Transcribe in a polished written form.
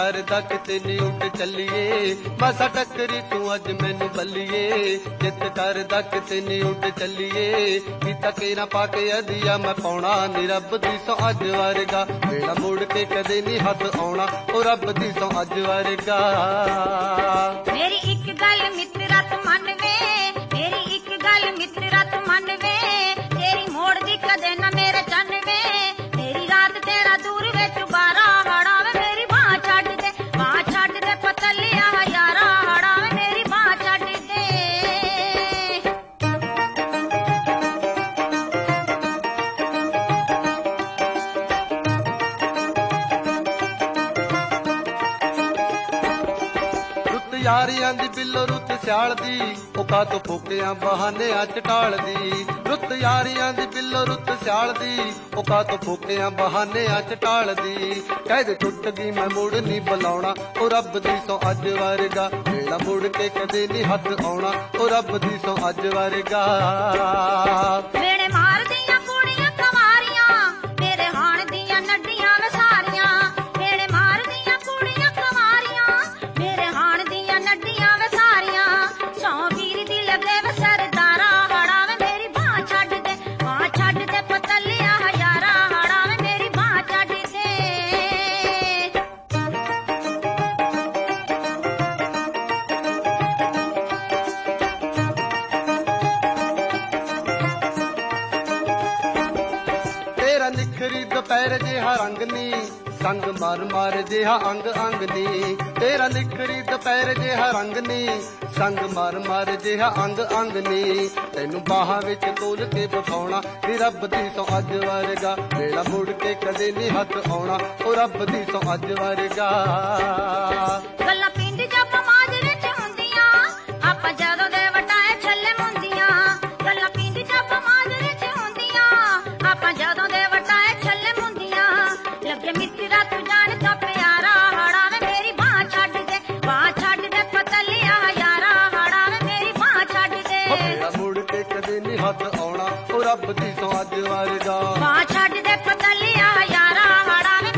करदा किते नी उठ चलिए मासा टक्करी तू अज मैनू बल्लिए जिद करदा किते नी उठ चलिए कीता केरा पाके अदिया मैं पाउणा नी रब दी सौ अज वर्गा वेला मुड़ के कदे नी हथ आउणा ओ रब दी सौ अज वर्गा। मेरी एक गल मित्रा तू मन वे मेरी एक गल मित्रा तू मन वे तेरी मोड़ दी कदे ना मेरे चन वे मेरी रात तेरा दूर वे चुबारा हड़ा वे मेरी बाह छड्ड दे पतलिया यारा हड़ा वे मेरी बाह छड्ड दे। यारियां दी बिल्लो रुत सियाल दी ओ कातों फूकियां बहानियां च टाल दी रुत यारियां दी बिल्लो रुत सियाल दी ओ कातों फूकियां बहानियां च टाल दी कहदे टुट गई मैं मुड़ नी बुलाउणा ओ रब दी सौ अज वर्गा वेला मुड़ के कदे नी हथ आउणा ओ रब दी सौ अज वर्गा। मेरे मार दियां कुड़ियां कवारियां मेरे हाण दियां नड्डियां वे सारियां मेरे मार दियां कुड़ियां कवारियां मेरे हाण दियां नड्डियां वे सारियां सौ वीर दी लगे वे सरदारा हड़ा वे मेरी बाह छड्ड दे पतलिया यारा हड़ा वे मेरी बाह छड्ड दे। तेरा निखरी दोपहर जिहा रंग नी संग मार मार जिहा अंग अंग नी तेरा निखरी दोपहर जिहा रंग नी संग मार मार जिहा अंग अंग नी तैनू बाहां विच तोल के बिठाउणा नी रब दी सौ अज वर्गा वेला मुड़ के कदे नी हथ आउणा ओ रब दी सौ अज वर्गा। गल्लां पिंड जब माजरे च हुंदियां आपां जदों दे वटाए छल्ले मुंदियां गल्लां पिंड जब माजरे च हुंदियां आपां जदों दे वटाए छल्ले मुंदियां लगे मित्रा तू जाणदा प्यारा हड़ा वे मेरी बाह छड्ड दे पतलिया यारा हड़ा वे मेरी बाह छड्ड दे वेला मुड़ के कदे नी हथ आउणा ओ रब दी सौ अज वर्गा बाह छड्ड दे पतलिया यारा हड़ा वे